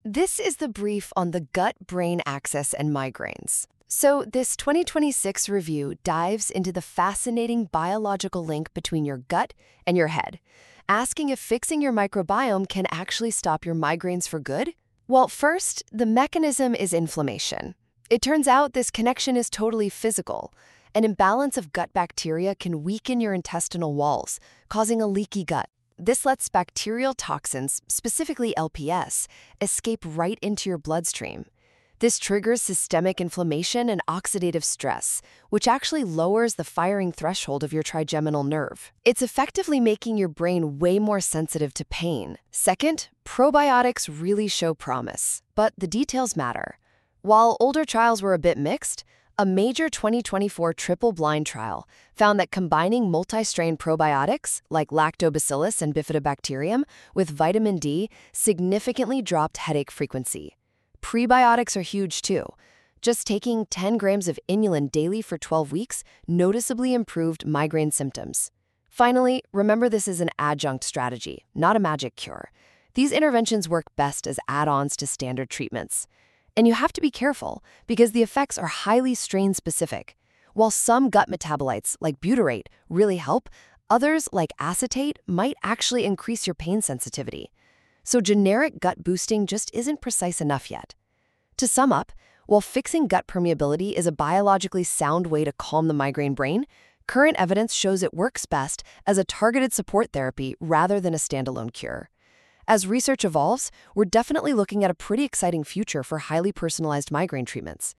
This is the brief on the gut-brain axis and migraines. So, this 2026 review dives into the fascinating biological link between your gut and your head, asking if fixing your microbiome can actually stop your migraines for good. Well, first, the mechanism is inflammation. It turns out this connection is totally physical. An imbalance of gut bacteria can weaken your intestinal walls, causing a leaky gut. This lets bacterial toxins, specifically LPS, escape right into your bloodstream. This triggers systemic inflammation and oxidative stress, which actually lowers the firing threshold of your trigeminal nerve. It's effectively making your brain way more sensitive to pain. Second, probiotics really show promise, but the details matter. While older trials were a bit mixed, a major 2024 triple-blind trial found that combining multi-strain probiotics like Lactobacillus and Bifidobacterium with vitamin D significantly dropped headache frequency. Prebiotics are huge too. Just taking 10 grams of inulin daily for 12 weeks noticeably improved migraine symptoms. Finally, remember this is an adjunct strategy, not a magic cure. These interventions work best as add-ons to standard treatments. And you have to be careful because the effects are highly strain-specific. While some gut metabolites, like butyrate, really help, others, like acetate, might actually increase your pain sensitivity. So generic gut boosting just isn't precise enough yet. To sum up, while fixing gut permeability is a biologically sound way to calm the migraine brain, current evidence shows it works best as a targeted support therapy rather than a standalone cure. As research evolves, we're definitely looking at a pretty exciting future for highly personalized migraine treatments.